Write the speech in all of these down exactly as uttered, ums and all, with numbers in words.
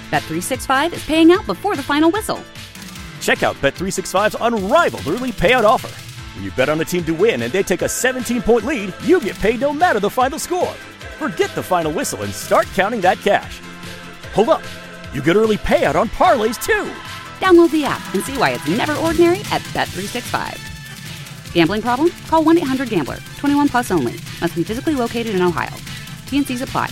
Bet three sixty-five is paying out before the final whistle. Check out Bet three sixty-five's unrivaled early payout offer. When you bet on a team to win and they take a seventeen-point lead, you get paid no matter the final score. Forget the final whistle and start counting that cash. Hold up. You get early payout on parlays, too. Download the app and see why it's never ordinary at Bet three sixty-five. Gambling problem? Call one eight hundred gambler. twenty-one plus only. Must be physically located in Ohio. T and Cs apply.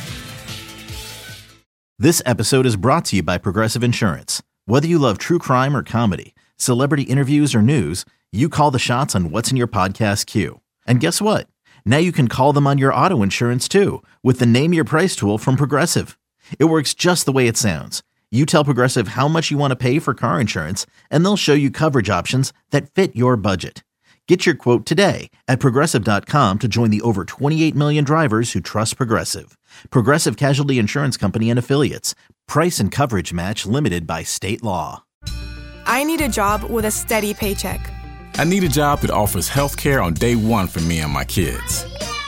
This episode is brought to you by Progressive Insurance. Whether you love true crime or comedy, celebrity interviews or news, you call the shots on what's in your podcast queue. And guess what? Now you can call them on your auto insurance too with the Name Your Price tool from Progressive. It works just the way it sounds. You tell Progressive how much you want to pay for car insurance, and they'll show you coverage options that fit your budget. Get your quote today at Progressive dot com to join the over twenty-eight million drivers who trust Progressive. Progressive Casualty Insurance Company and Affiliates. Price and coverage match limited by state law. I need a job with a steady paycheck. I need a job that offers health care on day one for me and my kids.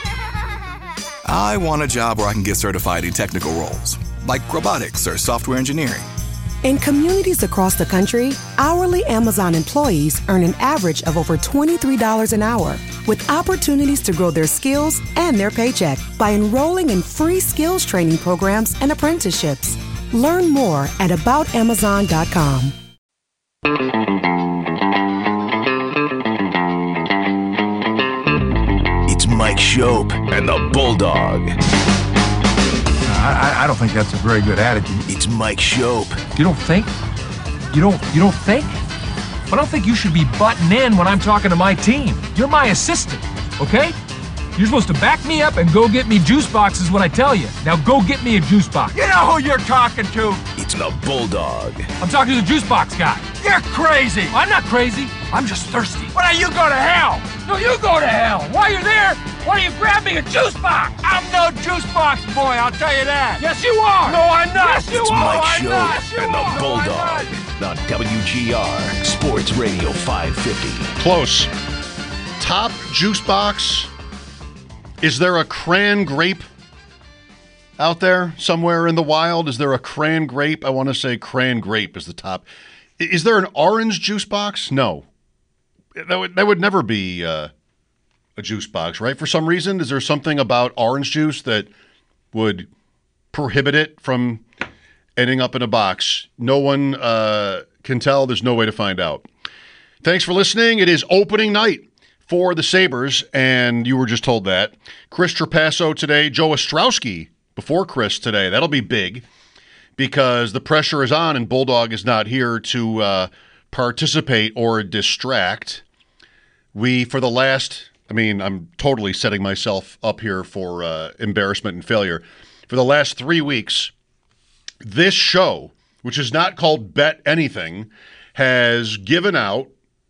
I want a job where I can get certified in technical roles, like robotics or software engineering. In communities across the country, hourly Amazon employees earn an average of over twenty-three dollars an hour, with opportunities to grow their skills and their paycheck by enrolling in free skills training programs and apprenticeships. Learn more at about amazon dot com. It's Mike Schopp and the Bulldog. I, I don't think that's a very good attitude. It's Mike Schopp. You don't think? You don't you don't think? I don't think you should be butting in when I'm talking to my team. You're my assistant, okay? You're supposed to back me up and go get me juice boxes when I tell you. Now go get me a juice box. You know who you're talking to. It's the Bulldog. I'm talking to the juice box guy. You're crazy. I'm not crazy. I'm just thirsty. Why don't you go to hell? No, you go to hell. While you're there, why don't you grab me a juice box? I'm no juice box boy, I'll tell you that. Yes, you are. No, I'm not. Yes, you it's are. Mike I'm not. Schopp You and the are. Bulldog on W G R Sports Radio five fifty. Close. Top juice box. Is there a cran grape out there somewhere in the wild? Is there a cran grape? I want to say cran grape is the top. Is there an orange juice box? No. That would, that would never be uh, a juice box, right? For some reason, is there something about orange juice that would prohibit it from ending up in a box? No one uh, can tell. There's no way to find out. Thanks for listening. It is opening night for the Sabres, and you were just told that. Chris Trapasso today, Joe Ostrowski before Chris today. That'll be big because the pressure is on and Bulldog is not here to uh, participate or distract. We, for the last, I mean, I'm totally setting myself up here for uh, embarrassment and failure. For the last three weeks, this show, which is not called Bet Anything, has given out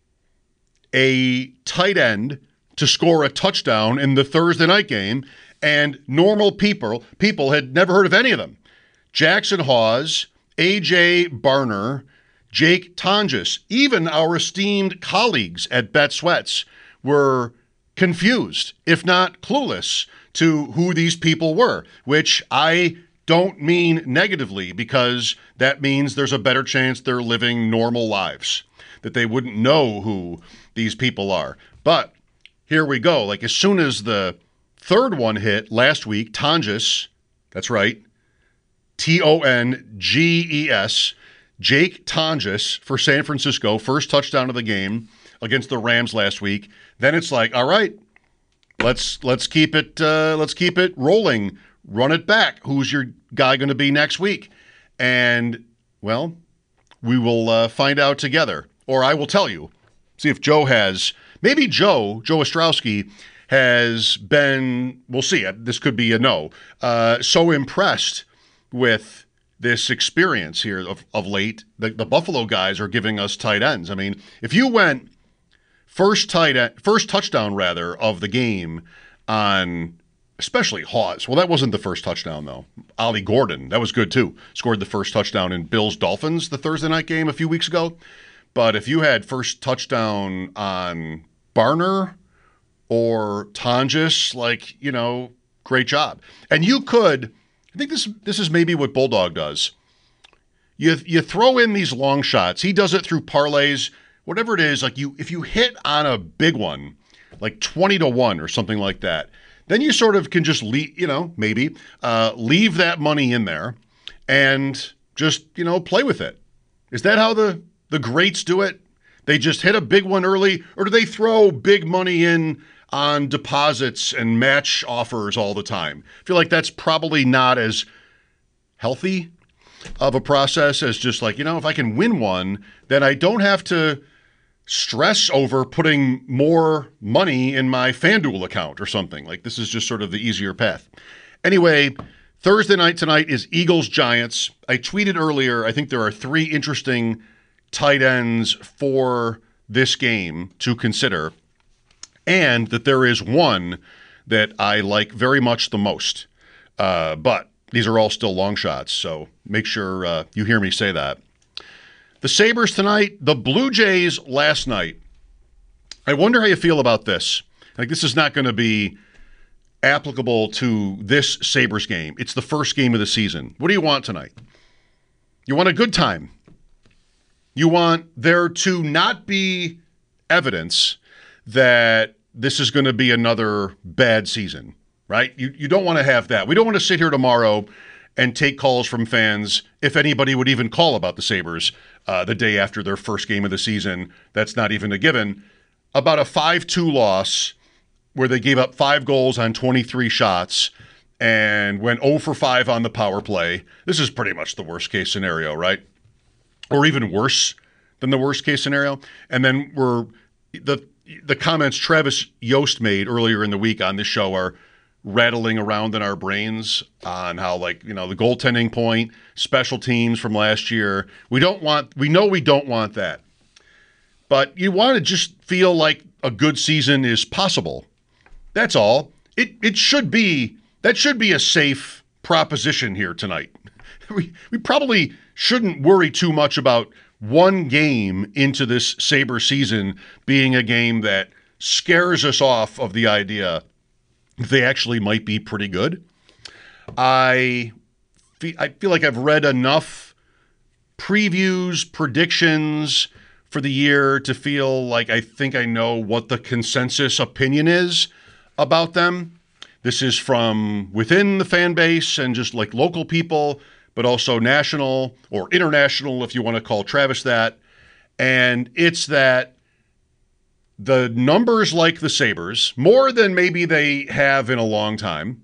a tight end to score a touchdown in the Thursday night game, and normal people people had never heard of any of them. Jackson Hawes, A J Barner, Jake Tonjes, even our esteemed colleagues at Bet Sweats were confused, if not clueless, to who these people were, which I don't mean negatively because that means there's a better chance they're living normal lives, that they wouldn't know who these people are. But here we go. Like as soon as the third one hit last week, Tonjes, that's right, T O N G E S, Jake Tonjes for San Francisco, first touchdown of the game against the Rams last week. Then it's like, all right, let's let's keep it uh, let's keep it rolling, run it back. Who's your guy going to be next week? And well, we will uh, find out together, or I will tell you. See if Joe has, maybe Joe, Joe Ostrowski has been, we'll see, this could be a no, uh, so impressed with this experience here of, of late. The, the Buffalo guys are giving us tight ends. I mean, if you went first tight end, first touchdown rather of the game on especially Hawes. Well, that wasn't the first touchdown though. Ollie Gordon, that was good too. Scored the first touchdown in Bills Dolphins, the Thursday night game a few weeks ago. But if you had first touchdown on Barner or Tonjes, like, you know, great job. And you could, I think this this is maybe what Bulldog does. you you throw in these long shots. He does it through parlays, whatever it is. Like you, if you hit on a big one, like twenty to one or something like that, then you sort of can just leave, you know, maybe uh, leave that money in there and just, you know, play with it. Is that how the, the greats do it? They just hit a big one early, or do they throw big money in on deposits and match offers all the time? I feel like that's probably not as healthy of a process as just like, you know, if I can win one, then I don't have to stress over putting more money in my FanDuel account or something. Like this is just sort of the easier path. Anyway, Thursday night tonight is Eagles-Giants. I tweeted earlier, I think there are three interesting tight ends for this game to consider, and that there is one that I like very much the most. Uh, but these are all still long shots, so make sure uh, you hear me say that. The Sabres tonight, the Blue Jays last night. I wonder how you feel about this. Like, this is not going to be applicable to this Sabres game. It's the first game of the season. What do you want tonight? You want a good time. You want there to not be evidence that this is going to be another bad season, right? You you don't want to have that. We don't want to sit here tomorrow and take calls from fans, if anybody would even call about the Sabres uh, the day after their first game of the season. That's not even a given. About a five two loss where they gave up five goals on twenty-three shots and went zero for five on the power play. This is pretty much the worst case scenario, right? Or even worse than the worst case scenario. And then we're the the comments Travis Yost made earlier in the week on this show are rattling around in our brains on how, like, you know, the goaltending point, special teams from last year. We don't want, we know we don't want that. But you want to just feel like a good season is possible. That's all. It it should be, that should be a safe proposition here tonight. We we probably shouldn't worry too much about one game into this Sabre season being a game that scares us off of the idea they actually might be pretty good. I feel, I feel like I've read enough previews, predictions for the year to feel like I think I know what the consensus opinion is about them. This is from within the fan base and just like local people, but also national or international, if you want to call Travis that. And it's that the numbers like the Sabres, more than maybe they have in a long time,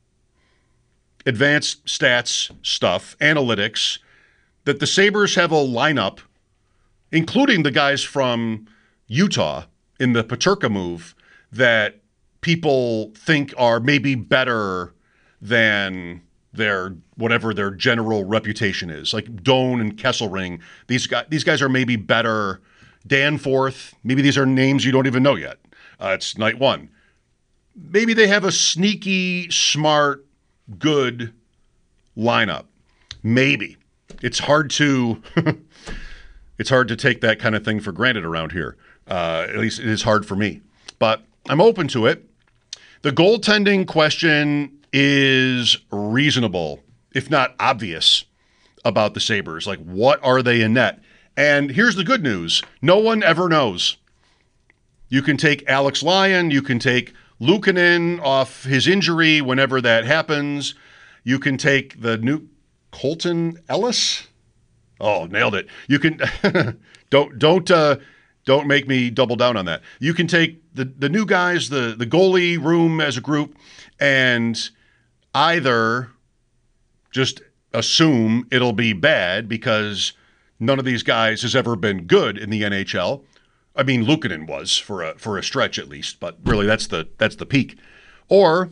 advanced stats stuff, analytics, that the Sabres have a lineup, including the guys from Utah in the Peterka move, that people think are maybe better than their whatever their general reputation is. Like Doan and Kesselring, these guys, these guys are maybe better. Danforth, maybe these are names you don't even know yet. Uh, it's night one. Maybe they have a sneaky, smart, good lineup. Maybe. It's hard to it's hard to take that kind of thing for granted around here. Uh, at least it is hard for me. But I'm open to it. The goaltending question is reasonable, if not obvious, about the Sabres. Like, what are they in net? And here's the good news. No one ever knows. You can take Alex Lyon. You can take Luukkonen off his injury whenever that happens. You can take the new Colton Ellis. Oh, nailed it. You can don't don't uh, don't make me double down on that. You can take the, the new guys, the, the goalie room as a group, and either just assume it'll be bad because none of these guys has ever been good in the N H L. I mean, Luukkonen was for a for a stretch at least, but really that's the that's the peak. Or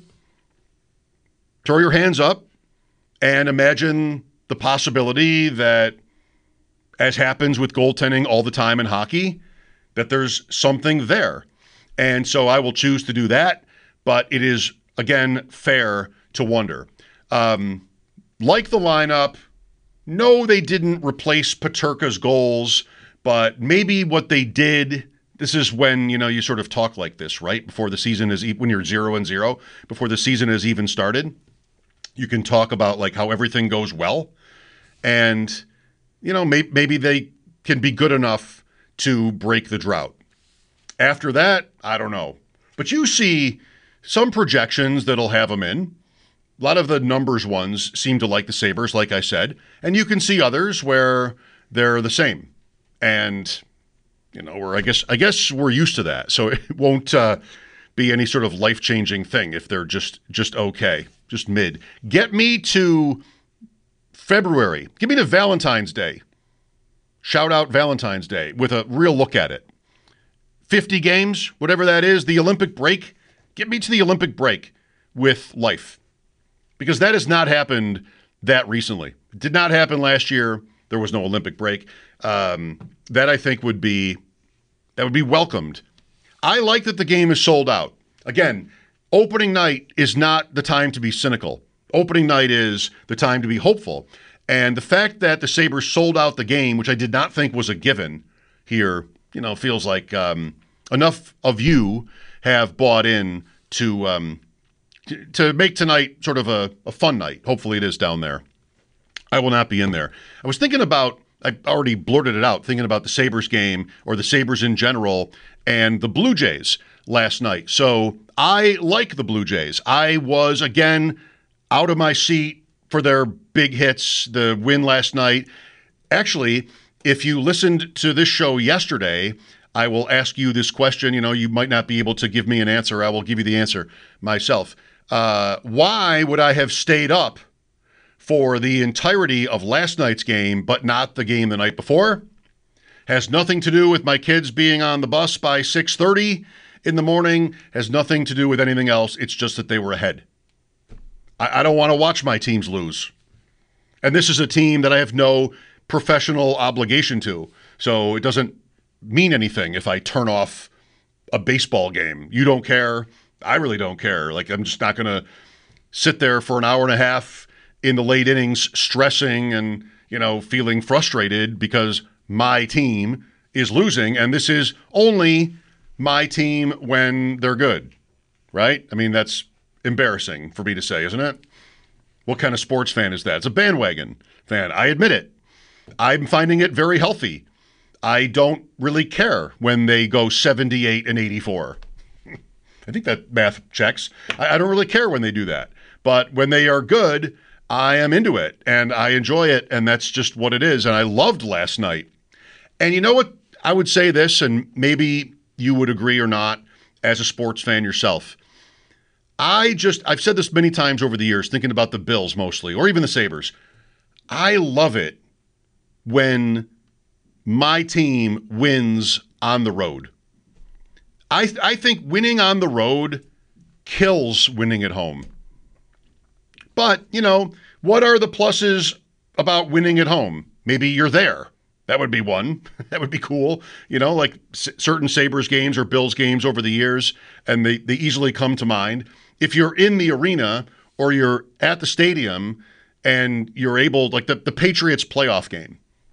throw your hands up and imagine the possibility that, as happens with goaltending all the time in hockey, that there's something there. And so I will choose to do that, but it is, again, fair to wonder. Um, like the lineup, no, they didn't replace Peterka's goals, but maybe what they did, this is when, you know, you sort of talk like this, right? Before the season is, when you're zero and zero, before the season has even started, you can talk about like how everything goes well. And you know, may, maybe they can be good enough to break the drought. After that, I don't know. But you see some projections that'll have them in. A lot of the numbers ones seem to like the Sabres, like I said. And you can see others where they're the same. And, you know, we're, I guess I guess we're used to that. So it won't uh, be any sort of life-changing thing if they're just just okay, just mid. Get me to February. Give me to Valentine's Day. Shout out Valentine's Day with a real look at it. fifty games, whatever that is, the Olympic break. Get me to the Olympic break with life. Because that has not happened that recently. It did not happen last year. There was no Olympic break. Um, that I think would be that would be welcomed. I like that the game is sold out. Again, opening night is not the time to be cynical. Opening night is the time to be hopeful. And the fact that the Sabres sold out the game, which I did not think was a given here, you know, feels like um, enough of you have bought in to um, to, to make tonight sort of a, a fun night. Hopefully it is down there. I will not be in there. I was thinking about, I already blurted it out, thinking about the Sabres game or the Sabres in general and the Blue Jays last night. So I like the Blue Jays. I was, again, out of my seat for their big hits, the win last night. Actually, if you listened to this show yesterday, I will ask you this question. You know, you might not be able to give me an answer. I will give you the answer myself. Uh, why would I have stayed up for the entirety of last night's game, but not the game the night before? Has nothing to do with my kids being on the bus by six thirty in the morning. Has nothing to do with anything else. It's just that they were ahead. I, I don't want to watch my teams lose. And this is a team that I have no professional obligation to. So it doesn't mean anything if I turn off a baseball game. You don't care. I really don't care. Like, I'm just not going to sit there for an hour and a half in the late innings stressing and, you know, feeling frustrated because my team is losing. And this is only my team when they're good, right? I mean, that's embarrassing for me to say, isn't it? What kind of sports fan is that? It's a bandwagon fan. I admit it. I'm finding it very healthy. I don't really care when they go seventy-eight and eighty-four. I think that math checks. I, I don't really care when they do that. But when they are good, I am into it and I enjoy it. And that's just what it is. And I loved last night. And you know what? I would say this, and maybe you would agree or not as a sports fan yourself. I just, I've said this many times over the years, thinking about the Bills mostly, or even the Sabres. I love it when my team wins on the road. I th- I think winning on the road kills winning at home. But, you know, what are the pluses about winning at home? Maybe you're there. That would be one. That would be cool. You know, like c- certain Sabres games or Bills games over the years, and they, they easily come to mind. If you're in the arena or you're at the stadium and you're able, like the, the Patriots playoff game,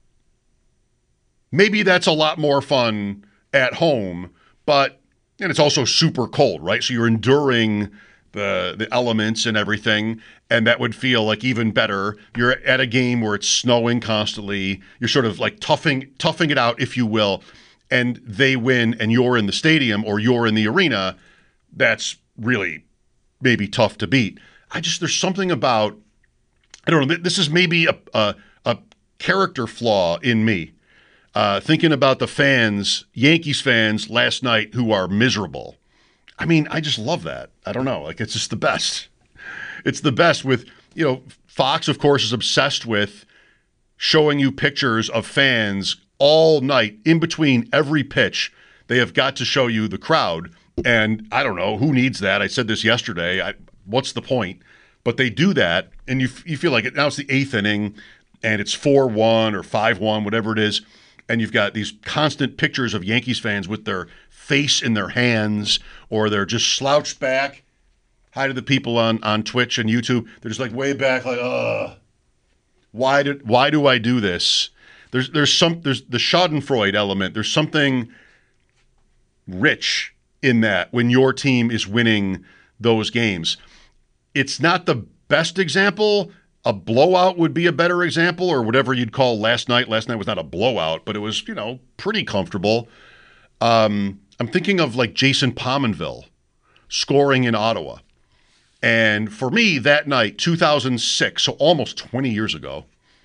maybe that's a lot more fun at home, but, and it's also super cold, right? So you're enduring the the elements and everything, and that would feel like even better. You're at a game where it's snowing constantly. You're sort of like toughing toughing it out, if you will, and they win and you're in the stadium or you're in the arena. That's really maybe tough to beat. I just, there's something about, I don't know, this is maybe a a, a character flaw in me. Uh, thinking about the fans, Yankees fans last night who are miserable. I mean, I just love that. I don't know. Like, it's just the best. It's the best with, you know, Fox, of course, is obsessed with showing you pictures of fans all night in between every pitch. They have got to show you the crowd. And I don't know, who needs that? I said this yesterday. I, what's the point? But they do that, and you you feel like it, now it's the eighth inning, and it's four one or five one, whatever it is. And you've got these constant pictures of Yankees fans with their face in their hands, or they're just slouched back. Hi to the people on, on Twitch and YouTube. They're just like way back, like, ugh. Why did why do I do this? There's there's some there's the Schadenfreude element. There's something rich in that when your team is winning those games. It's not the best example a blowout would be a better example, or whatever you'd call last night. Last night was not a blowout, but it was, you know, pretty comfortable. Um, I'm thinking of like Jason Pominville scoring in Ottawa. And for me, that night, two thousand six, so almost twenty years ago,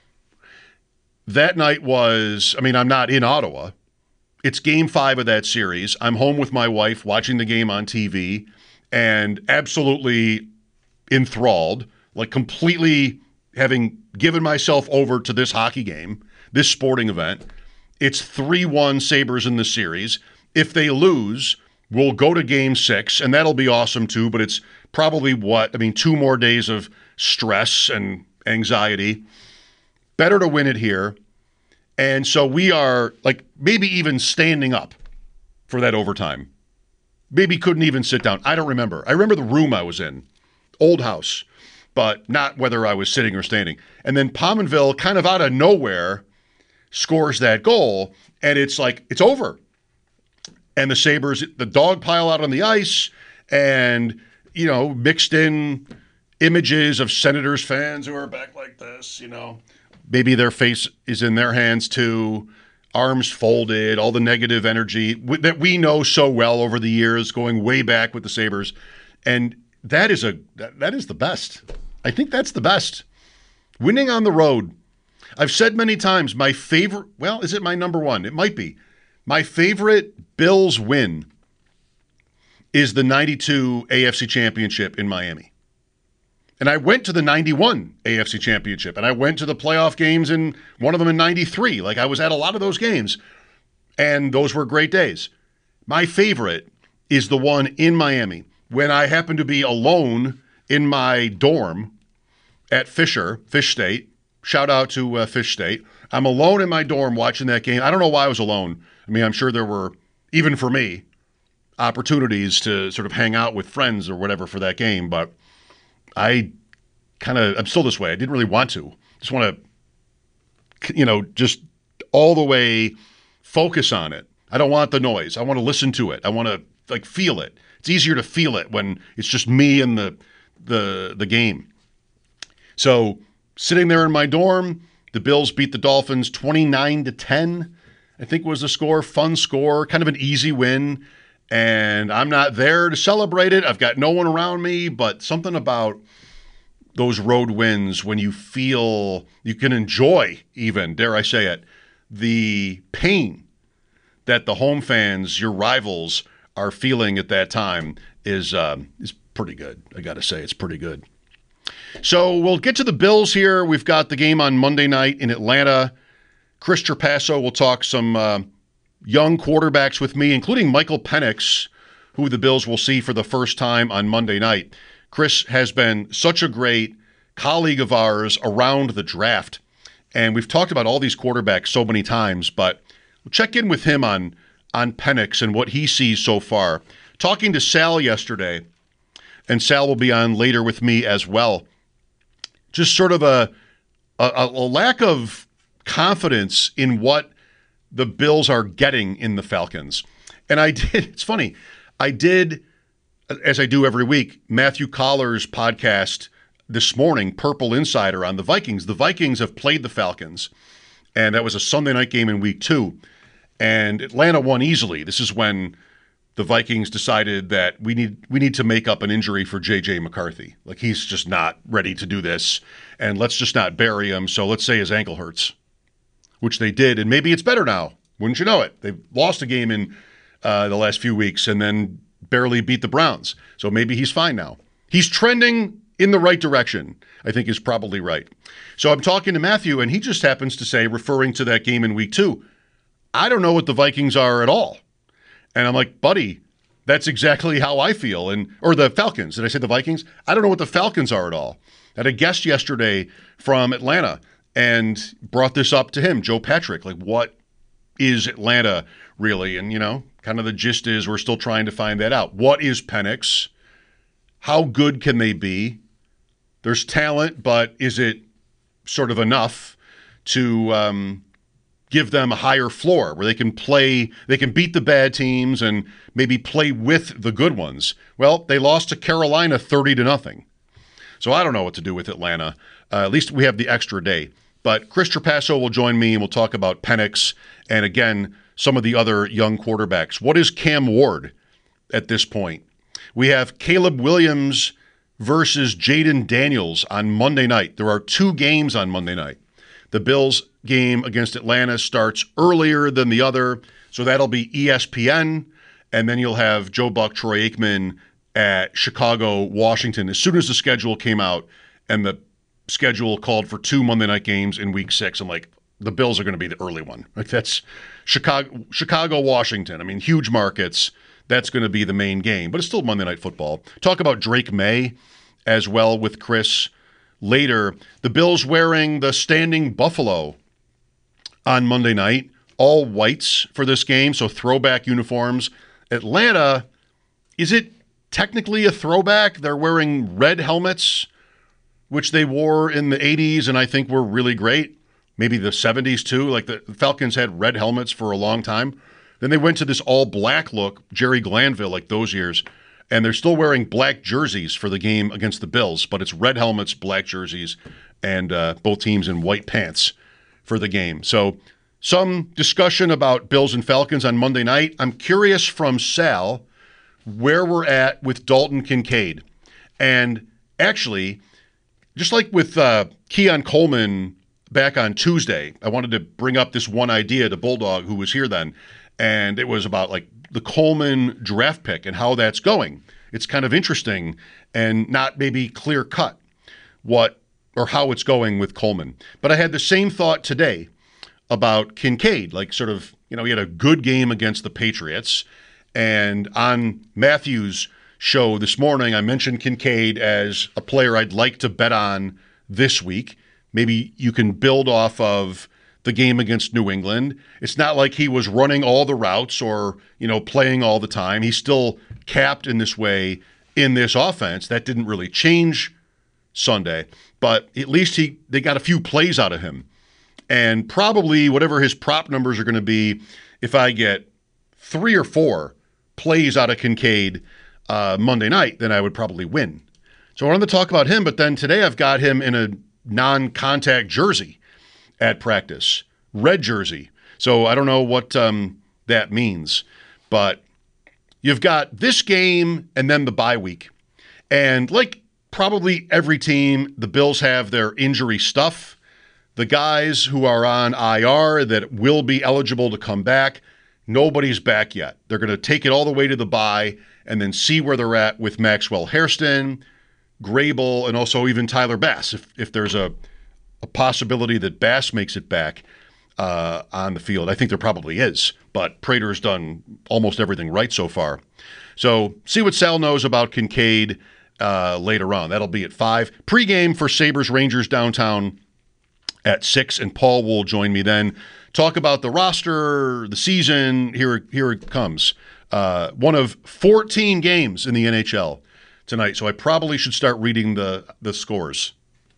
that night was, I mean, I'm not in Ottawa. It's game five of that series. I'm home with my wife watching the game on T V and absolutely enthralled, like completely having given myself over to this hockey game, this sporting event. It's three one Sabres in the series. If they lose, we'll go to game six, and that'll be awesome too, but it's probably what, I mean, two more days of stress and anxiety. Better to win it here. And so we are, like, maybe even standing up for that overtime. Maybe couldn't even sit down. I don't remember. I remember the room I was in. Old house. But not whether I was sitting or standing. And then Pominville, kind of out of nowhere, scores that goal. And it's like, it's over. And the Sabres, the dog pile out on the ice. And, you know, mixed in images of Senators fans who are back like this, you know. Maybe their face is in their hands too, arms folded, all the negative energy w- that we know so well over the years, going way back with the Sabres. And that is a that, that is the best. I think that's the best. Winning on the road. I've said many times, my favorite, well, is it my number one? It might be. My favorite Bills win is the ninety-two A F C Championship in Miami. And I went to the ninety-one A F C Championship, and I went to the playoff games in one of them in ninety-three. Like, I was at a lot of those games, and those were great days. My favorite is the one in Miami, when I happened to be alone in my dorm at Fisher, Fish State. Shout out to uh, Fish State. I'm alone in my dorm watching that game. I don't know why I was alone. I mean, I'm sure there were, even for me, opportunities to sort of hang out with friends or whatever for that game, but I kind of, I'm still this way. I didn't really want to. Just want to, you know, just all the way focus on it. I don't want the noise. I want to listen to it. I want to, like, feel it. It's easier to feel it when it's just me and the the the game. So sitting there in my dorm, the Bills beat the Dolphins twenty-nine to ten, I think was the score. Fun score, kind of an easy win. And I'm not there to celebrate it. I've got no one around me, but something about those road wins when you feel you can enjoy, even, dare I say it, the pain that the home fans, your rivals, are feeling at that time is um, is pretty good. I got to say, it's pretty good. So we'll get to the Bills here. We've got the game on Monday night in Atlanta. Chris Trapasso will talk some uh, young quarterbacks with me, including Michael Penix, who the Bills will see for the first time on Monday night. Chris has been such a great colleague of ours around the draft, and we've talked about all these quarterbacks so many times, but we'll check in with him on, on Penix and what he sees so far. Talking to Sal yesterday, and Sal will be on later with me as well, just sort of a, a, a lack of confidence in what the Bills are getting in the Falcons. And I did, it's funny, I did, as I do every week, Matthew Collar's podcast this morning, Purple Insider, on the Vikings. The Vikings have played the Falcons, and that was a Sunday night game in week two. And Atlanta won easily. This is when the Vikings decided that we need we need to make up an injury for J J McCarthy. Like, he's just not ready to do this, and let's just not bury him. So let's say his ankle hurts, which they did, and maybe it's better now. Wouldn't you know it? They've lost a game in uh, the last few weeks and then barely beat the Browns. So maybe he's fine now. He's trending in the right direction, I think is probably right. So I'm talking to Matthew, and he just happens to say, referring to that game in week two, I don't know what the Vikings are at all. And I'm like, buddy, that's exactly how I feel. And or the Falcons. Did I say the Vikings? I don't know what the Falcons are at all. I had a guest yesterday from Atlanta and brought this up to him, Joe Patrick, like, what is Atlanta really? And, you know, kind of the gist is we're still trying to find that out. What is Penix? How good can they be? There's talent, but is it sort of enough to um, give them a higher floor where they can play, they can beat the bad teams and maybe play with the good ones? Well, they lost to Carolina thirty to nothing. So I don't know what to do with Atlanta. Uh, at least we have the extra day. But Chris Trapasso will join me, and we'll talk about Penix and, again, some of the other young quarterbacks. What is Cam Ward at this point? We have Caleb Williams versus Jaden Daniels on Monday night. There are two games on Monday night. The Bills game against Atlanta starts earlier than the other, so that'll be E S P N, and then you'll have Joe Buck, Troy Aikman at Chicago, Washington. As soon as the schedule came out and the schedule called for two Monday night games in week six, I'm like, the Bills are going to be the early one. Like that's Chicago, Chicago, Washington. I mean, huge markets. That's going to be the main game, but it's still Monday Night Football. Talk about Drake May as well with Chris later. The Bills wearing the standing buffalo on Monday night, all whites for this game, so throwback uniforms. Atlanta, is it technically a throwback? They're wearing red helmets, which they wore in the eighties and I think were really great. Maybe the seventies too. Like the Falcons had red helmets for a long time. Then they went to this all-black look, Jerry Glanville, like those years, and they're still wearing black jerseys for the game against the Bills, but it's red helmets, black jerseys, and uh, both teams in white pants for the game. So some discussion about Bills and Falcons on Monday night. I'm curious from Sal where we're at with Dalton Kincaid. And actually, just like with uh, Keon Coleman back on Tuesday, I wanted to bring up this one idea to Bulldog, who was here then, and it was about like the Coleman draft pick and how that's going. It's kind of interesting and not maybe clear cut what or how it's going with Coleman. But I had the same thought today about Kincaid, like sort of, you know, he had a good game against the Patriots. And on Matthew's show this morning, I mentioned Kincaid as a player I'd like to bet on this week. Maybe you can build off of the game against New England. It's not like he was running all the routes or, you know, playing all the time. He's still capped in this way in this offense. That didn't really change Sunday, but at least he they got a few plays out of him. And probably whatever his prop numbers are going to be, if I get three or four plays out of Kincaid uh, Monday night, then I would probably win. So I wanted to talk about him, but then today I've got him in a non-contact jersey at practice, red jersey. So I don't know what um, that means, but you've got this game and then the bye week. And like probably every team, the Bills have their injury stuff. The guys who are on I R that will be eligible to come back, nobody's back yet. They're going to take it all the way to the bye and then see where they're at with Maxwell Hairston, Grable, and also even Tyler Bass, if if there's a, a possibility that Bass makes it back uh, on the field. I think there probably is, but Prater's done almost everything right so far. So see what Sal knows about Kincaid uh, later on. That'll be at five. Pre-game for Sabres-Rangers downtown at six, and Paul will join me then. Talk about the roster, the season. Here, here it comes. Uh, one of fourteen games in the N H L tonight, so I probably should start reading the the scores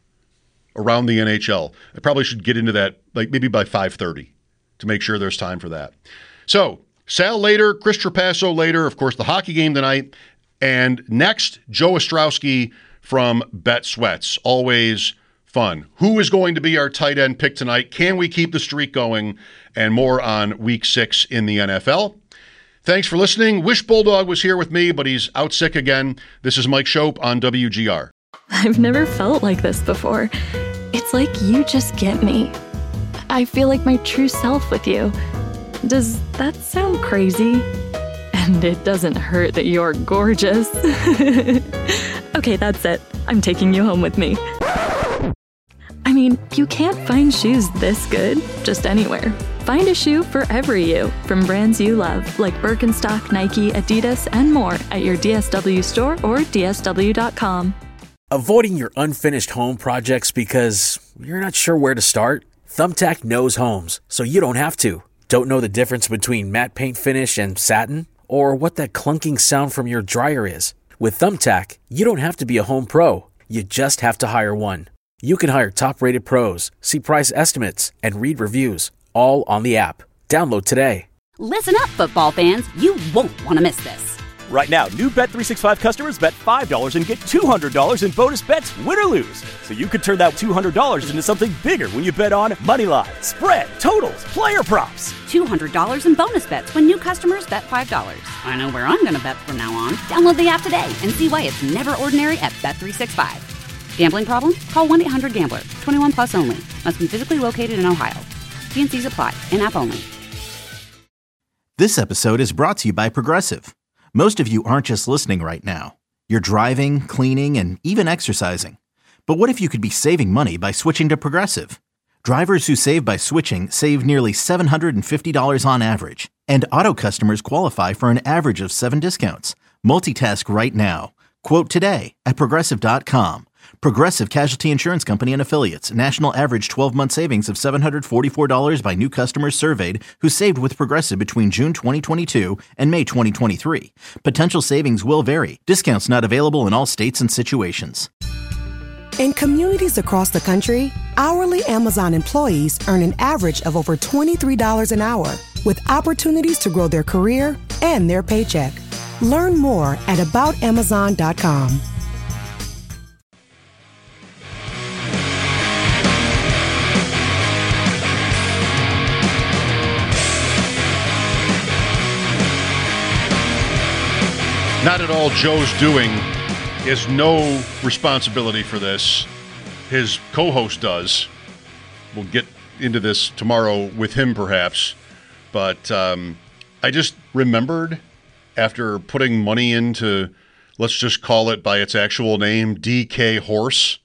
around the N H L. I probably should get into that like maybe by five thirty to make sure there's time for that. So Sal later, Chris Trapasso later, of course, the hockey game tonight, and next, Joe Ostrowski from Bet Sweats. Always fun. Who is going to be our tight end pick tonight? Can we keep the streak going? And more on week six in the N F L. Thanks for listening. Wish Bulldog was here with me, but he's out sick again. This is Mike Shope on W G R. I've never felt like this before. It's like you just get me. I feel like my true self with you. Does that sound crazy? And it doesn't hurt that you're gorgeous. Okay, that's it. I'm taking you home with me. I mean, you can't find shoes this good just anywhere. Find a shoe for every you from brands you love, like Birkenstock, Nike, Adidas, and more at your D S W store or D S W dot com. Avoiding your unfinished home projects because you're not sure where to start? Thumbtack knows homes, so you don't have to. Don't know the difference between matte paint finish and satin? Or what that clunking sound from your dryer is? With Thumbtack, you don't have to be a home pro. You just have to hire one. You can hire top-rated pros, see price estimates, and read reviews, all on the app. Download today. Listen up, football fans. You won't want to miss this. Right now, new Bet three sixty-five customers bet five dollars and get two hundred dollars in bonus bets, win or lose. So you could turn that two hundred dollars into something bigger when you bet on money line, spread, totals, player props. two hundred dollars in bonus bets when new customers bet five dollars. I know where I'm going to bet from now on. Download the app today and see why it's never ordinary at Bet three sixty-five. Gambling problem? Call one eight hundred gambler. twenty-one plus only. Must be physically located in Ohio. T and C's apply. In-app only. This episode is brought to you by Progressive. Most of you aren't just listening right now. You're driving, cleaning, and even exercising. But what if you could be saving money by switching to Progressive? Drivers who save by switching save nearly seven hundred fifty dollars on average. And auto customers qualify for an average of seven discounts. Multitask right now. Quote today at Progressive dot com. Progressive Casualty Insurance Company and Affiliates. National average twelve-month savings of seven hundred forty-four dollars by new customers surveyed who saved with Progressive between June twenty twenty-two and May twenty twenty-three. Potential savings will vary. Discounts not available in all states and situations. In communities across the country, hourly Amazon employees earn an average of over twenty-three dollars an hour, with opportunities to grow their career and their paycheck. Learn more at about amazon dot com. Not at all Joe's doing. He has no responsibility for this. His co-host does. We'll get into this tomorrow with him, perhaps. But um, I just remembered, after putting money into, let's just call it by its actual name, D K Horse,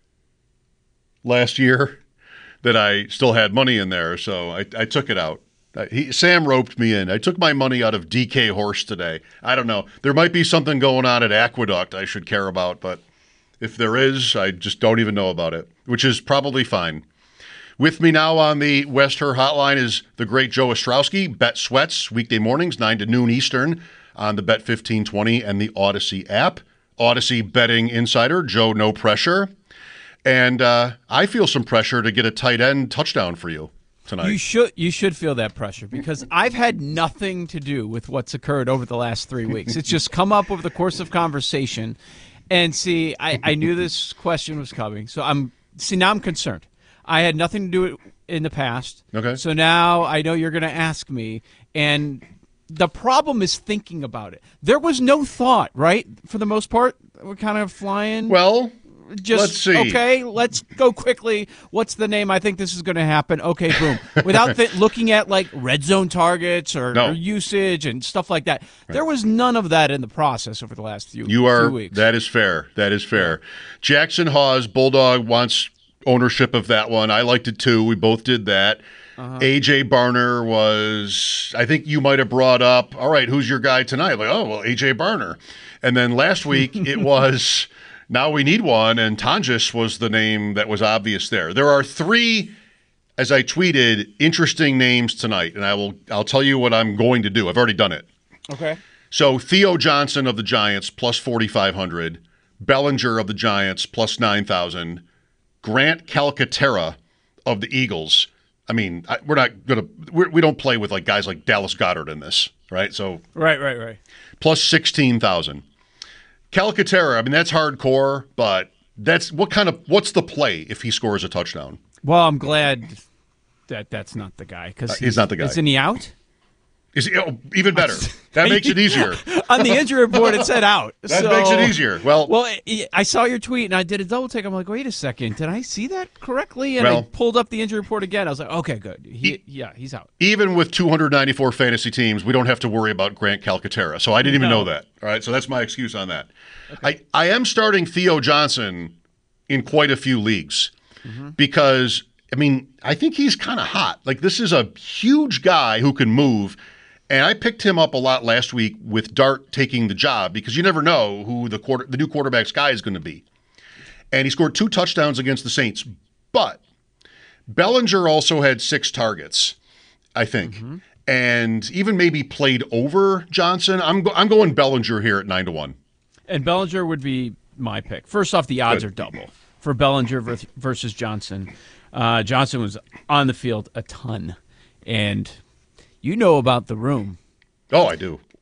last year, that I still had money in there. So I, I took it out. He, Sam roped me in. I took my money out of D K Horse today. I don't know. There might be something going on at Aqueduct I should care about, but if there is, I just don't even know about it, which is probably fine. With me now on the West Her hotline is the great Joe Ostrowski. Bet Sweats, weekday mornings, nine to noon Eastern on the Bet fifteen twenty and the Odyssey app. Odyssey betting insider, Joe No Pressure. And uh, I feel some pressure to get a tight end touchdown for you tonight. You should you should feel that pressure because I've had nothing to do with what's occurred over the last three weeks. It's just come up over the course of conversation. And see, I, I knew this question was coming. So I'm see now I'm concerned. I had nothing to do with it in the past. Okay. So now I know you're going to ask me. And the problem is thinking about it. There was no thought, right? For the most part, we're kind of flying. Well, Just, let's see. Okay, let's go quickly. What's the name? I think this is going to happen. Okay, boom. Without th- looking at like red zone targets or, No. or usage and stuff like that. Right. There was none of that in the process over the last few, you are, few weeks. That is fair. That is fair. Jackson Hawes, Bulldog, wants ownership of that one. I liked it too. We both did that. Uh-huh. A J Barner was, I think you might have brought up, all right, who's your guy tonight? Like, oh, well, A J Barner. And then last week it was... Now we need one, and Tonjes was the name that was obvious there. There are three, as I tweeted, interesting names tonight, and I will I'll tell you what I'm going to do. I've already done it. Okay. So Theo Johnson of the Giants, plus forty-five hundred. Bellinger of the Giants, plus nine thousand. Grant Calcaterra of the Eagles. I mean, I, we're not going to – we don't play with like guys like Dallas Goedert in this, right? So Right, right, right. Plus sixteen thousand. Calcaterra, I mean, that's hardcore, but that's what kind of what's the play if he scores a touchdown? Well, I'm glad that that's not the guy because uh, he's, he's not the guy. Isn't he out? Is he, oh, even better. That makes it easier. On the injury report, it said out. That so, makes it easier. Well, well, I saw your tweet and I did a double take. I'm like, wait a second, did I see that correctly? And well, I pulled up the injury report again. I was like, okay, good. He, he, yeah, he's out. Even with two hundred ninety-four fantasy teams, we don't have to worry about Grant Calcaterra. So I didn't even no. know that. All right, so that's my excuse on that. Okay. I, I am starting Theo Johnson in quite a few leagues mm-hmm. because, I mean, I think he's kind of hot. Like, this is a huge guy who can move. And I picked him up a lot last week with Dart taking the job because you never know who the quarter, the new quarterback's guy is going to be. And he scored two touchdowns against the Saints. But Bellinger also had six targets, I think, mm-hmm. and even maybe played over Johnson. I'm go- I'm going Bellinger here at nine to one. And Bellinger would be my pick. First off, the odds Good. are double for Bellinger versus Johnson. Uh, Johnson was on the field a ton, and you know about the room. Oh, I do.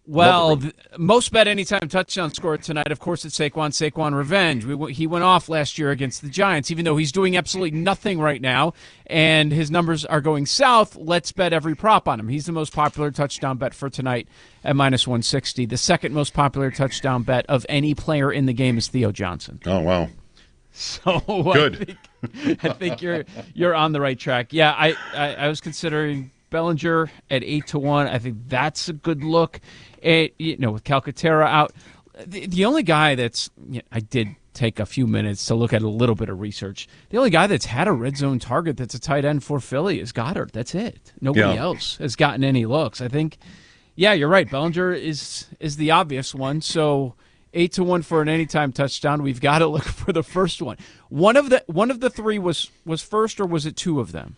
Well, the, most bet anytime touchdown scorer tonight, of course, it's Saquon. Saquon revenge. We, he went off last year against the Giants, even though he's doing absolutely nothing right now, and his numbers are going south. Let's bet every prop on him. He's the most popular touchdown bet for tonight at minus one sixty. The second most popular touchdown bet of any player in the game is Theo Johnson. Oh, wow. So good. I think, I think you're you're on the right track. Yeah, I, I, I was considering Bellinger at eight to one. I think that's a good look. It, you know, with Calcaterra out, the, the only guy that's you know, I did take a few minutes to look at a little bit of research. The only guy that's had a red zone target that's a tight end for Philly is Goddard. That's it. Nobody yeah. else has gotten any looks. I think. Yeah, you're right. Bellinger is is the obvious one. So eight to one for an anytime touchdown. We've got to look for the first one. One of the one of the three was was first, or was it two of them?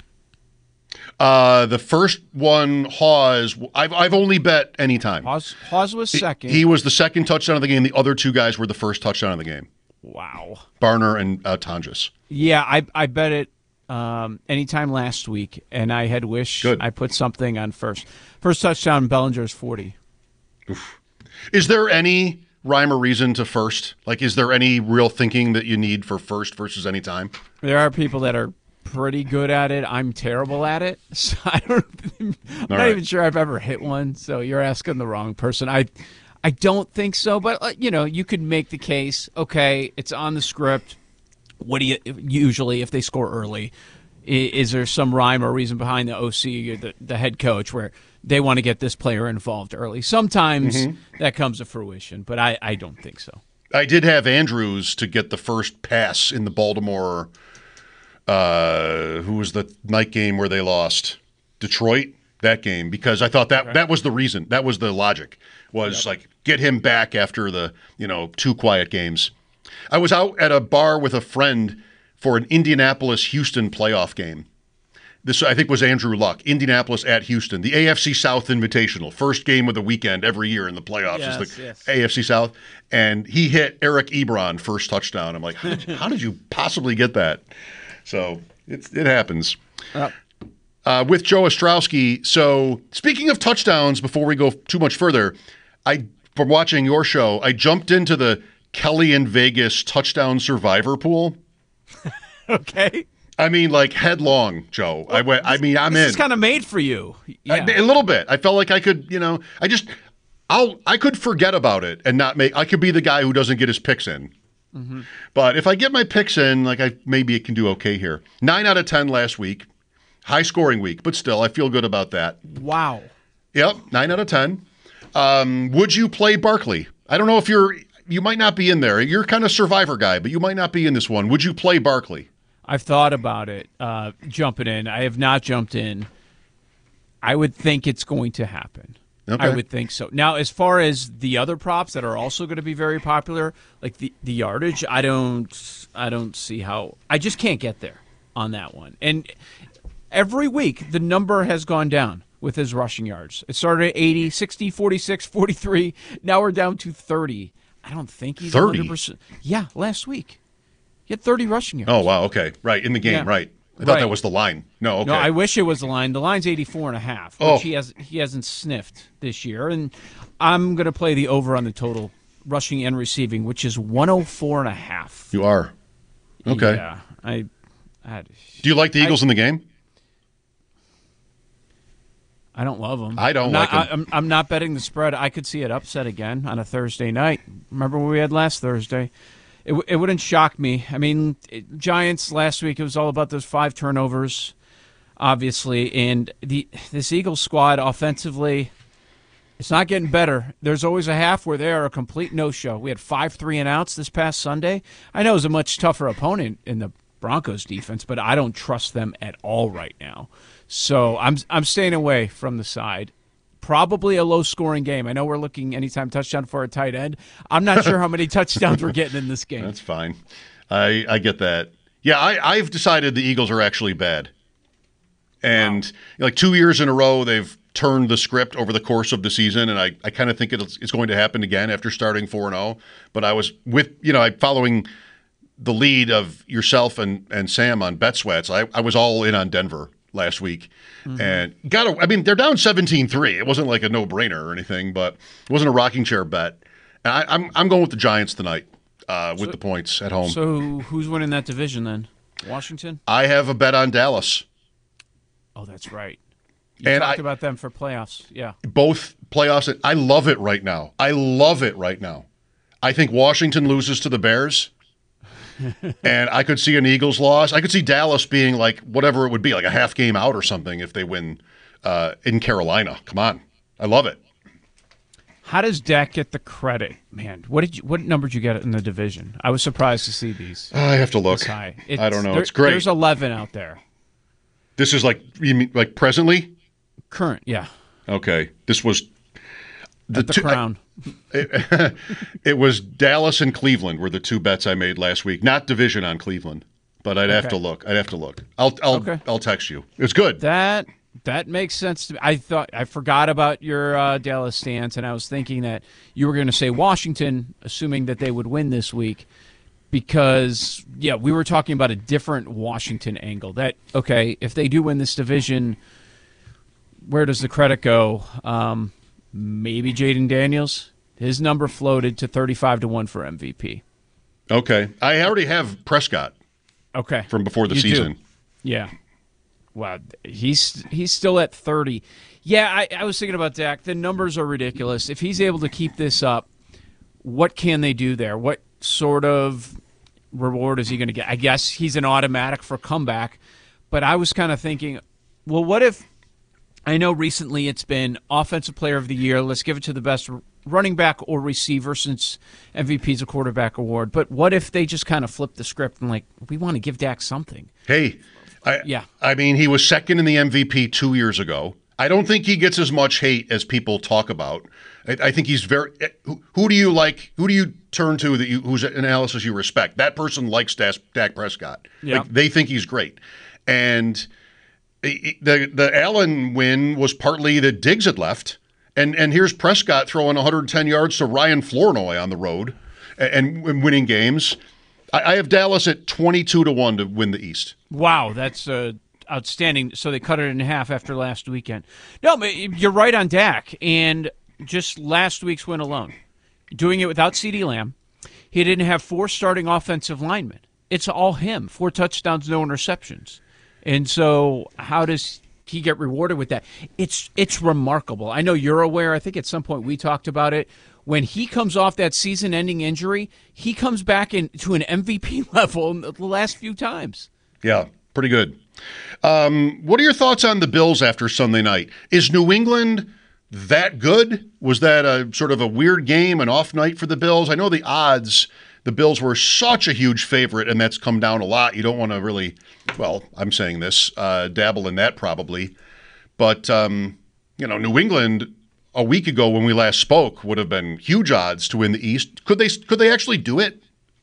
Uh, the first one, Hawes, I've I've only bet anytime. Hawes, Hawes was second. He, he was the second touchdown of the game. The other two guys were the first touchdown of the game. Wow. Barner and uh, Tonjes. Yeah, I I bet it um, anytime last week, and I had wished Good. I put something on first. First touchdown, Bellinger's forty. Oof. Is there any rhyme or reason to first? Like, is there any real thinking that you need for first versus anytime? There are people that are pretty good at it. I'm terrible at it. So I don't, I'm All not right. even sure I've ever hit one. So you're asking the wrong person. I I don't think so. But, uh, you know, you could make the case, okay, it's on the script. What do you usually, if they score early, is, is there some rhyme or reason behind the O C or the, the head coach where they want to get this player involved early? Sometimes mm-hmm. that comes to fruition, but I, I don't think so. I did have Andrews to get the first pass in the Baltimore Uh, who was the night game where they lost? Detroit, that game, because I thought that right. that was the reason. That was the logic, was yep. like get him back after the, you know, two quiet games. I was out at a bar with a friend for an Indianapolis-Houston playoff game. This, I think, was Andrew Luck. Indianapolis at Houston. The A F C South Invitational. First game of the weekend every year in the playoffs yes, is the yes. A F C South. And he hit Eric Ebron first touchdown. I'm like, how did you, how did you possibly get that? So it's, it happens. Uh, uh, with Joe Ostrowski, so speaking of touchdowns, before we go too much further, I from watching your show, I jumped into the Kelly in Vegas touchdown survivor pool. Okay. I mean, like headlong, Joe. Well, I went. I mean, I'm this in. It's kind of made for you. Yeah. I, a little bit. I felt like I could, you know, I just, I'll, I could forget about it and not make. I could be the guy who doesn't get his picks in. Mm-hmm. But if I get my picks in, like I maybe it can do okay here. Nine out of ten last week, high scoring week, but still I feel good about that. Wow. Yep, nine out of ten. Um, would you play Barkley? I don't know if you're. You might not be in there. You're kind of survivor guy, but you might not be in this one. Would you play Barkley? I've thought about it, uh, jumping in. I have not jumped in. I would think it's going to happen. Okay. I would think so. Now, as far as the other props that are also going to be very popular, like the, the yardage, I don't I don't see how – I just can't get there on that one. And every week, the number has gone down with his rushing yards. It started at eighty, sixty, forty-six, forty-three. Now we're down to thirty. I don't think he's thirty? one hundred percent. Yeah, last week. He had thirty rushing yards. Oh, wow, okay. Right, in the game, yeah. right. I thought right. that was the line. No, okay. No, I wish it was the line. The line's eighty-four and a half, which oh. he has he hasn't sniffed this year. And I'm going to play the over on the total rushing and receiving, which is one oh four and a half. You are. Okay. Yeah. I, I Do you like the Eagles I, in the game? I don't love them. I don't I'm like not, them. I, I'm, I'm not betting the spread. I could see it upset again on a Thursday night. Remember what we had last Thursday? It, it wouldn't shock me. I mean, it, Giants last week, it was all about those five turnovers, obviously. And the this Eagles squad offensively, it's not getting better. There's always a half where they are a complete no-show. We had five three and outs this past Sunday. I know it was a much tougher opponent in the Broncos defense, but I don't trust them at all right now. So I'm I'm staying away from the side. Probably a low-scoring game. I know we're looking anytime touchdown for a tight end. I'm not sure how many touchdowns we're getting in this game. That's fine. I, I get that. Yeah, I, I've decided the Eagles are actually bad. And wow. like two years in a row, they've turned the script over the course of the season, and I, I kind of think it's, it's going to happen again after starting four and oh. But I was with, you know, I following the lead of yourself and, and Sam on Bet Sweats. I, I was all in on Denver last week. Mm-hmm. And got to, I mean, they're down seventeen three. It wasn't like a no-brainer or anything, but it wasn't a rocking chair bet. And I, I'm I'm going with the Giants tonight uh, with So- the points at home. So who's winning that division then? Washington? I have a bet on Dallas. Oh, that's right. You And talked I- about them for playoffs. Yeah. Both playoffs. I love it right now. I love it right now. I think Washington loses to the Bears. And I could see an Eagles loss. I could see Dallas being like whatever it would be, like a half game out or something if they win uh, in Carolina. Come on. I love it. How does Dak get the credit, man? What did you? What number did you get in the division? I was surprised to see these. I have to look. This high. I don't know. there- It's great. There's eleven out there. This is like, you mean like presently? Current, yeah. Okay. This was The, the two- crown. It, it was Dallas and Cleveland were the two bets I made last week. Not division on Cleveland, but I'd have Okay. to look. I'd have to look. I'll I'll Okay. I'll text you. It's good. That that makes sense to me. I thought I forgot about your uh, Dallas stance, and I was thinking that you were going to say Washington, assuming that they would win this week, because yeah, we were talking about a different Washington angle. That okay, if they do win this division, where does the credit go? Um, maybe Jaden Daniels. His number floated to thirty-five to one for M V P. Okay. I already have Prescott. Okay. From before the You do. season. Yeah. Wow. He's he's still at thirty. Yeah, I, I was thinking about Dak. The numbers are ridiculous. If he's able to keep this up, what can they do there? What sort of reward is he going to get? I guess he's an automatic for comeback. But I was kind of thinking, well, what if – I know recently it's been Offensive Player of the Year. Let's give it to the best running back or receiver since M V P is a quarterback award. But what if they just kind of flip the script and, like, we want to give Dak something? Hey, I, Yeah. I mean, he was second in the M V P two years ago. I don't think he gets as much hate as people talk about. I, I think he's very. Who, who do you like? Who do you turn to that you whose analysis you respect? That person likes Dak, Dak Prescott. Yeah. Like, they think he's great, and the the Allen win was partly that Diggs had left, and and here's Prescott throwing one hundred ten yards to Ryan Flournoy on the road, and, and winning games. I, I have Dallas at twenty-two to one to win the East. Wow, that's uh, outstanding. So they cut it in half after last weekend. No, but you're right on Dak. And just last week's win alone, doing it without CeeDee Lamb, he didn't have four starting offensive linemen. It's all him. Four touchdowns, no interceptions. And so how does he get rewarded with that? It's it's remarkable. I know you're aware. I think at some point we talked about it. When he comes off that season-ending injury, he comes back into an M V P level in the last few times. Yeah, pretty good. Um, what are your thoughts on the Bills after Sunday night? Is New England that good? Was that a sort of a weird game, an off night for the Bills? I know the odds, the Bills were such a huge favorite, and that's come down a lot. You don't want to really, well, I'm saying this, uh, dabble in that probably. But, um, you know, New England a week ago when we last spoke would have been huge odds to win the East. Could they Could they actually do it?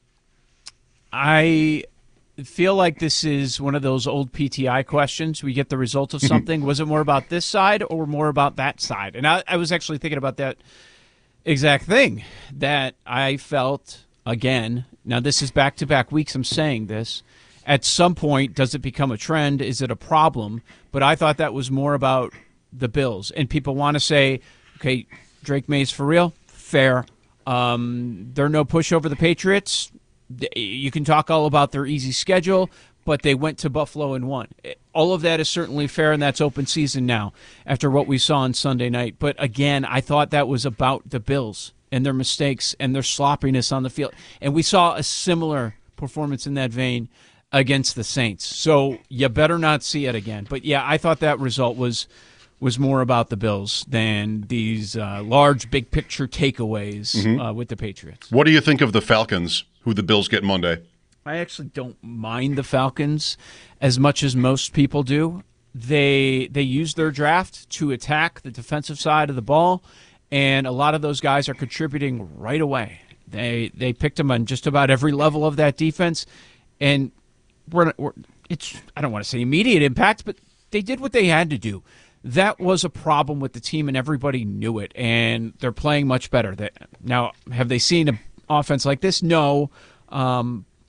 I feel like this is one of those old P T I questions. We get the result of something. Was it more about this side or more about that side? And I, I was actually thinking about that exact thing, that I felt, again, now this is back-to-back weeks I'm saying this, at some point, does it become a trend? Is it a problem? But I thought that was more about the Bills. And people want to say, okay, Drake May's for real? Fair. Um, they're no push over the Patriots. You can talk all about their easy schedule, but they went to Buffalo and won. All of that is certainly fair, and that's open season now after what we saw on Sunday night. But again, I thought that was about the Bills and their mistakes and their sloppiness on the field. And we saw a similar performance in that vein against the Saints. So you better not see it again. But, yeah, I thought that result was was more about the Bills than these uh, large, big-picture takeaways Mhm. uh, with the Patriots. What do you think of the Falcons, who the Bills get Monday? I actually don't mind the Falcons as much as most people do. They they use their draft to attack the defensive side of the ball, and a lot of those guys are contributing right away. They they picked them on just about every level of that defense, and we're, we're it's I don't want to say immediate impact, but they did what they had to do. That was a problem with the team, and everybody knew it, and they're playing much better. Now, have they seen an offense like this? No. Um,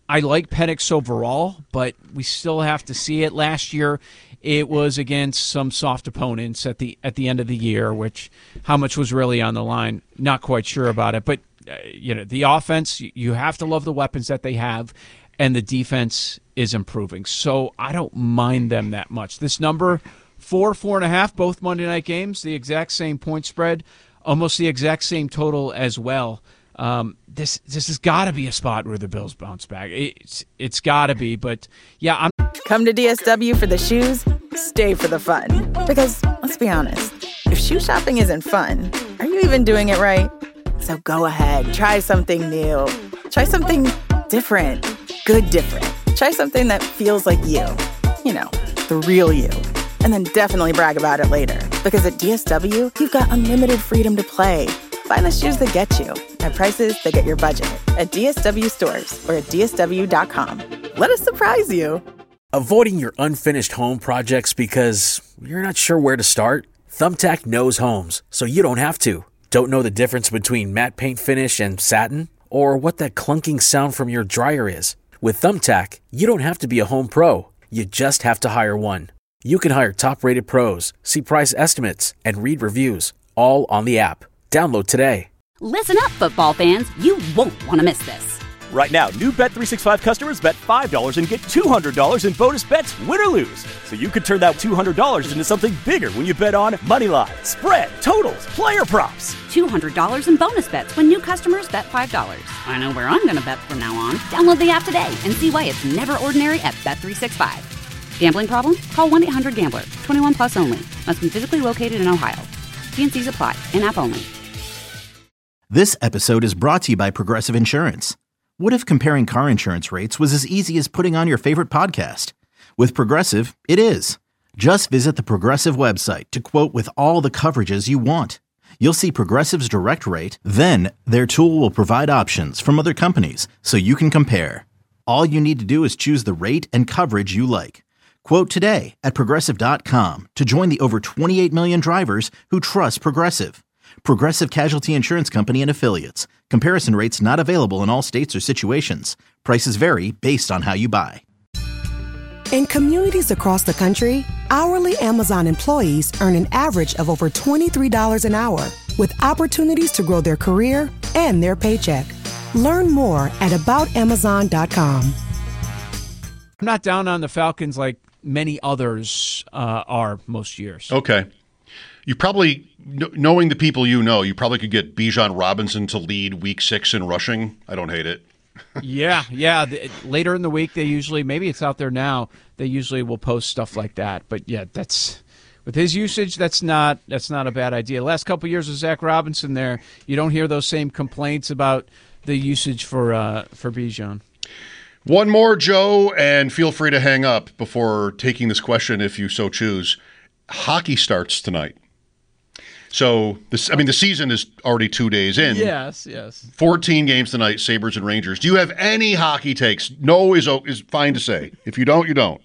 I like Penix overall, but we still have to see it. Last year, it was against some soft opponents at the at the end of the year, which how much was really on the line? Not quite sure about it. But uh, you know, the offense, you have to love the weapons that they have, and the defense is improving. So I don't mind them that much. This number, four, four and a half, both Monday night games, the exact same point spread, almost the exact same total as well. Um, this this has got to be a spot where the Bills bounce back. It's it's got to be, but yeah, I'm. Come to D S W for the shoes, stay for the fun. Because let's be honest, if shoe shopping isn't fun, are you even doing it right? So go ahead, try something new, try something different, good different. Try something that feels like you, you know, the real you. And then definitely brag about it later. Because at D S W, you've got unlimited freedom to play. Find the shoes that get you at prices that get your budget at D S W stores or at D S W dot com. Let us surprise you. Avoiding your unfinished home projects because you're not sure where to start? Thumbtack knows homes, so you don't have to. Don't know the difference between matte paint finish and satin? Or what that clunking sound from your dryer is? With Thumbtack, you don't have to be a home pro. You just have to hire one. You can hire top-rated pros, see price estimates, and read reviews, all on the app. Download today. Listen up, football fans. You won't want to miss this. Right now, new Bet three sixty-five customers bet five dollars and get two hundred dollars in bonus bets, win or lose. So you could turn that two hundred dollars into something bigger when you bet on money line, spread, totals, player props. two hundred dollars in bonus bets when new customers bet five dollars. I know where I'm going to bet from now on. Download the app today and see why it's never ordinary at Bet three sixty-five. Gambling problem? Call one eight hundred gambler. twenty-one plus only. Must be physically located in Ohio. T and C's apply. In-app only. This episode is brought to you by Progressive Insurance. What if comparing car insurance rates was as easy as putting on your favorite podcast? With Progressive, it is. Just visit the Progressive website to quote with all the coverages you want. You'll see Progressive's direct rate, then their tool will provide options from other companies so you can compare. All you need to do is choose the rate and coverage you like. Quote today at Progressive dot com to join the over twenty-eight million drivers who trust Progressive. Progressive Casualty Insurance Company and Affiliates. Comparison rates not available in all states or situations. Prices vary based on how you buy. In communities across the country, hourly Amazon employees earn an average of over twenty-three dollars an hour, with opportunities to grow their career and their paycheck. Learn more at about amazon dot com. I'm not down on the Falcons like many others uh, are most years. Okay. You probably, knowing the people you know, you probably could get Bijan Robinson to lead week six in rushing. I don't hate it. yeah, yeah. The, later in the week, they usually, maybe it's out there now, they usually will post stuff like that. But yeah, that's, with his usage, that's not that's not a bad idea. The last couple of years with Zach Robinson there, you don't hear those same complaints about the usage for uh, for Bijan. One more, Joe, and feel free to hang up before taking this question if you so choose. Hockey starts tonight. So, this, I mean, the season is already two days in. Yes, yes. fourteen games tonight, Sabres and Rangers. Do you have any hockey takes? No is is fine to say. If you don't, you don't.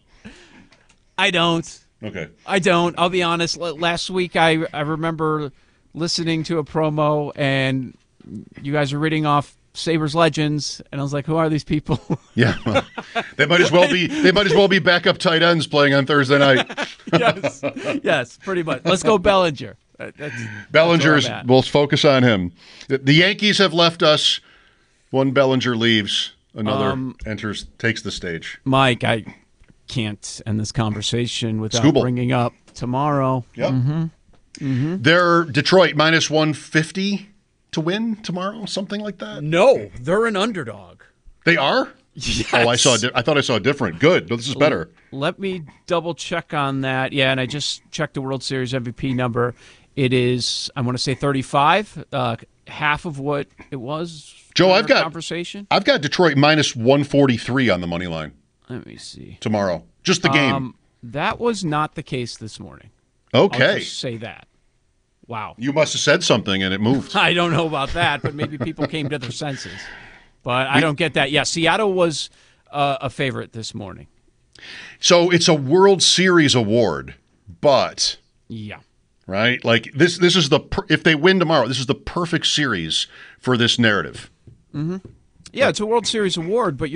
I don't. Okay. I don't. I'll be honest. Last week, I, I remember listening to a promo, and you guys are reading off Sabres legends, and I was like, who are these people? Yeah. Well, they might as well be they might as well be backup tight ends playing on Thursday night. yes. Yes, pretty much. Let's go Bellinger. That's, Bellinger's, that's we'll focus on him. The, the Yankees have left us. One Bellinger leaves, another um, enters, takes the stage. Mike, I can't end this conversation without Scooble. bringing up tomorrow. Yep. Mm-hmm. Mm-hmm. They're Detroit minus one fifty to win tomorrow, something like that? No, they're an underdog. They are? Yes. Oh, I saw. Di- I thought I saw a different. Good. No, this is better. Let me double check on that. Yeah, and I just checked the World Series M V P number. It is, I want to say thirty-five, uh, half of what it was. Joe, I've got conversation. I've got Detroit minus one forty-three on the money line. Let me see. Tomorrow, just the game. Um, that was not the case this morning. Okay, I'll just say that. Wow. You must have said something and it moved. I don't know about that, but maybe people came to their senses. But I don't get that. Yeah, Seattle was uh, a favorite this morning. So it's a World Series award, but yeah. Right? Like this this is the per- if they win tomorrow, this is the perfect series for this narrative. Mm-hmm. Yeah, it's a World Series award, but you're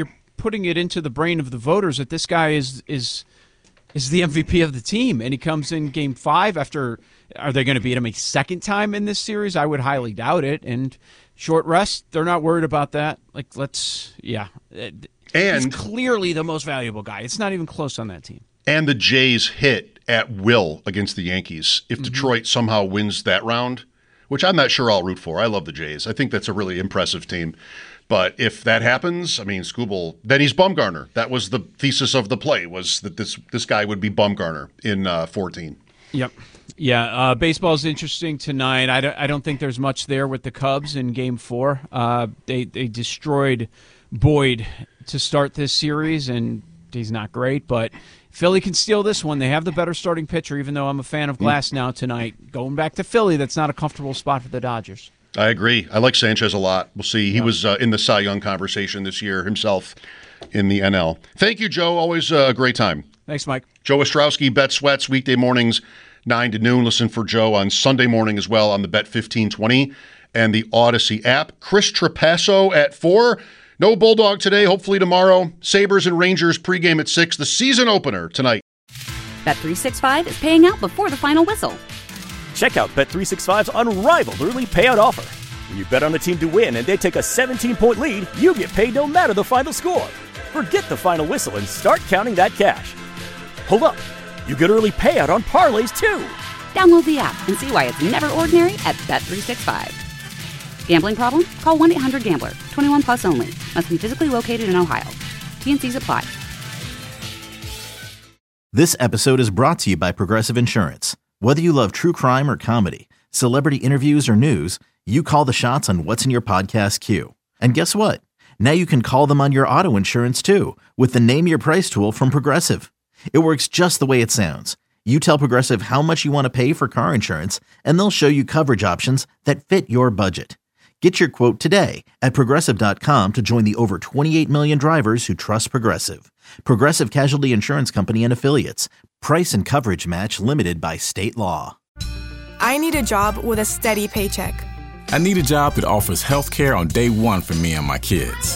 putting it into the brain of the voters that this guy is is is the M V P of the team, and he comes in game five after. Are they going to beat him a second time in this series? I would highly doubt it. And short rest, they're not worried about that. Like, let's, yeah. And he's clearly the most valuable guy. It's not even close on that team. And the Jays hit at will against the Yankees. If mm-hmm. Detroit somehow wins that round, which I'm not sure I'll root for. I love the Jays. I think that's a really impressive team. But if that happens, I mean, Skubal, then he's Bumgarner. That was the thesis of the play, was that this this guy would be Bumgarner in uh, fourteen. Yep. Yeah, uh, baseball's interesting tonight. I don't, I don't think there's much there with the Cubs in Game Four. Uh, they they destroyed Boyd to start this series, and he's not great. But Philly can steal this one. They have the better starting pitcher, even though I'm a fan of Glass now tonight. Going back to Philly, that's not a comfortable spot for the Dodgers. I agree. I like Sanchez a lot. We'll see. He yeah. was uh, in the Cy Young conversation this year himself in the N L. Thank you, Joe. Always uh, a great time. Thanks, Mike. Joe Ostrowski, Bet Sweats, weekday mornings, nine to noon. Listen for Joe on Sunday morning as well on the Bet fifteen twenty and the Odyssey app. Chris Trapasso at four. No Bulldog today, hopefully tomorrow. Sabres and Rangers pregame at six. The season opener tonight. Bet three sixty-five is paying out before the final whistle. Check out Bet three sixty-five's unrivaled early payout offer. When you bet on a team to win and they take a seventeen-point lead, you get paid no matter the final score. Forget the final whistle and start counting that cash. Hold up. You get early payout on parlays, too. Download the app and see why it's never ordinary at Bet three sixty-five. Gambling problem? Call one eight hundred gambler. twenty-one plus only. Must be physically located in Ohio. T N Cs apply. This episode is brought to you by Progressive Insurance. Whether you love true crime or comedy, celebrity interviews or news, you call the shots on what's in your podcast queue. And guess what? Now you can call them on your auto insurance, too, with the Name Your Price tool from Progressive. It works just the way it sounds. You tell Progressive how much you want to pay for car insurance, and they'll show you coverage options that fit your budget. Get your quote today at Progressive dot com to join the over twenty-eight million drivers who trust Progressive. Progressive Casualty Insurance Company and Affiliates. Price and coverage match limited by state law. I need a job with a steady paycheck. I need a job that offers health care on day one for me and my kids.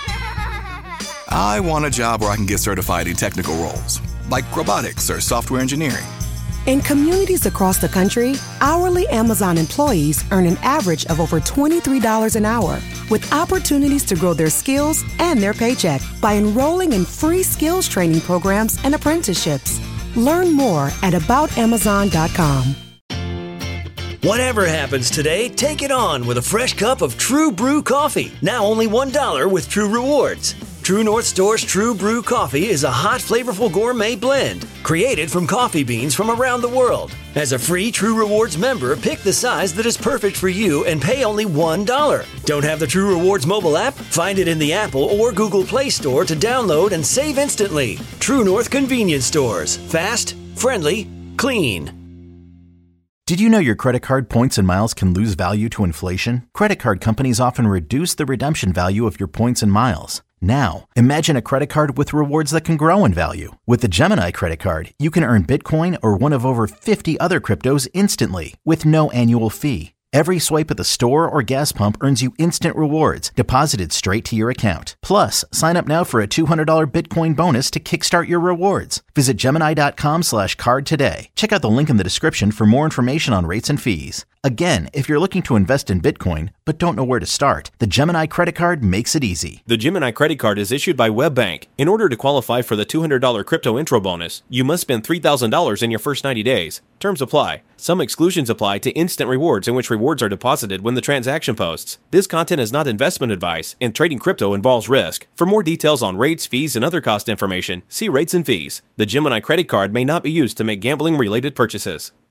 I want a job where I can get certified in technical roles, like robotics or software engineering. In communities across the country, hourly Amazon employees earn an average of over twenty-three dollars an hour, with opportunities to grow their skills and their paycheck by enrolling in free skills training programs and apprenticeships. Learn more at about amazon dot com. Whatever happens today, take it on with a fresh cup of True Brew coffee. Now only one dollar with True Rewards. True North Store's True Brew coffee is a hot, flavorful gourmet blend created from coffee beans from around the world. As a free True Rewards member, pick the size that is perfect for you and pay only one dollar. Don't have the True Rewards mobile app? Find it in the Apple or Google Play Store to download and save instantly. True North Convenience Stores. Fast, friendly, clean. Did you know your credit card points and miles can lose value to inflation? Credit card companies often reduce the redemption value of your points and miles. Now, imagine a credit card with rewards that can grow in value. With the Gemini credit card, you can earn Bitcoin or one of over fifty other cryptos instantly with no annual fee. Every swipe at the store or gas pump earns you instant rewards deposited straight to your account. Plus, sign up now for a two hundred dollars Bitcoin bonus to kickstart your rewards. Visit Gemini.com slash card today. Check out the link in the description for more information on rates and fees. Again, if you're looking to invest in Bitcoin but don't know where to start, the Gemini credit card makes it easy. The Gemini credit card is issued by WebBank. In order to qualify for the two hundred dollars crypto intro bonus, you must spend three thousand dollars in your first ninety days. Terms apply. Some exclusions apply to instant rewards, in which rewards are deposited when the transaction posts. This content is not investment advice, and trading crypto involves risk. For more details on rates, fees, and other cost information, see rates and fees. The Gemini credit card may not be used to make gambling-related purchases.